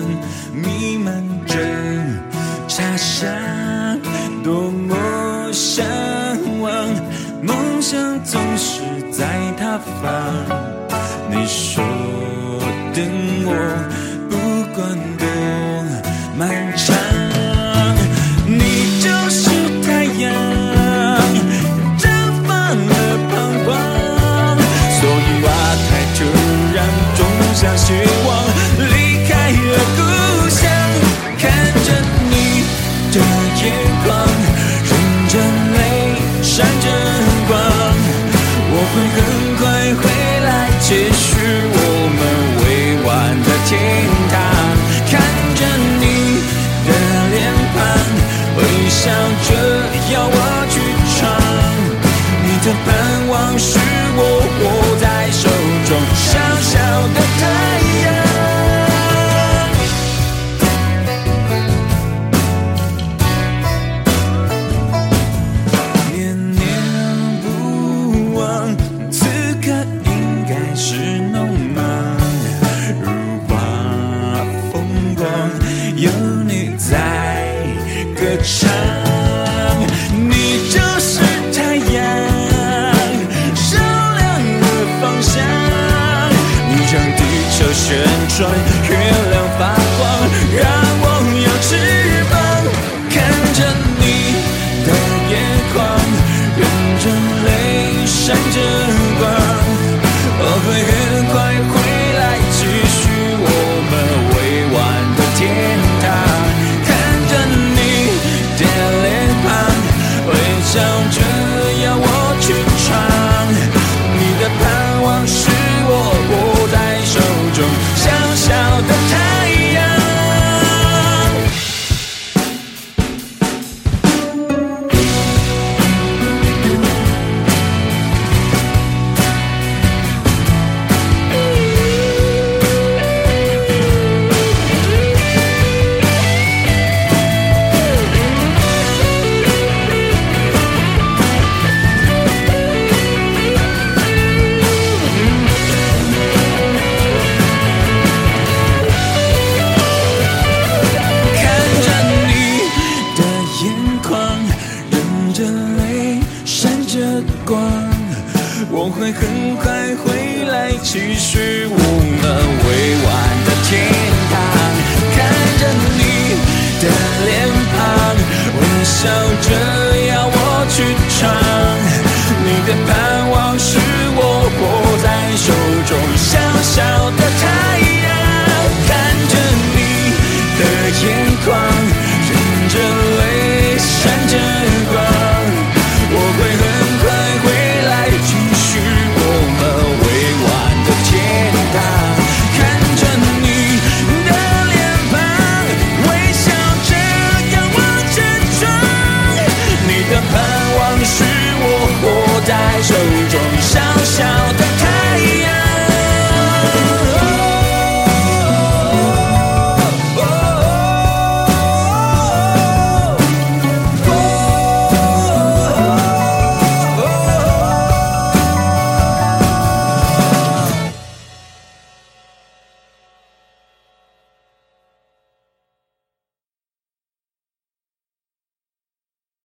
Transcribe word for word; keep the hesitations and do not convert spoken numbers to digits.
弥漫着茶香，多么向往，梦想总是在他方。你说等我，不管多漫长，你就是太阳，绽放了彷徨，所以啊，太突然种下希望，离开了故乡，看着你的眼眶，忍着泪，闪着光，我会很快回来，继续我们未完的天堂。看着你的脸庞，微笑着要我去闯，你的盼望是我握在手中小小的太阳。念念不忘，此刻应该是浓茫，如花风光，有你在歌唱。你就是太阳，照亮了方向，你让地球旋转，月亮发光，让我有翅膀。看着你的眼眶，忍着泪，闪着光，我会很快回来，继续我们未完的天堂。看着你的脸庞，微笑着要我去闯，你的盼望是我握在手中小小的太阳。我会很快回来，继续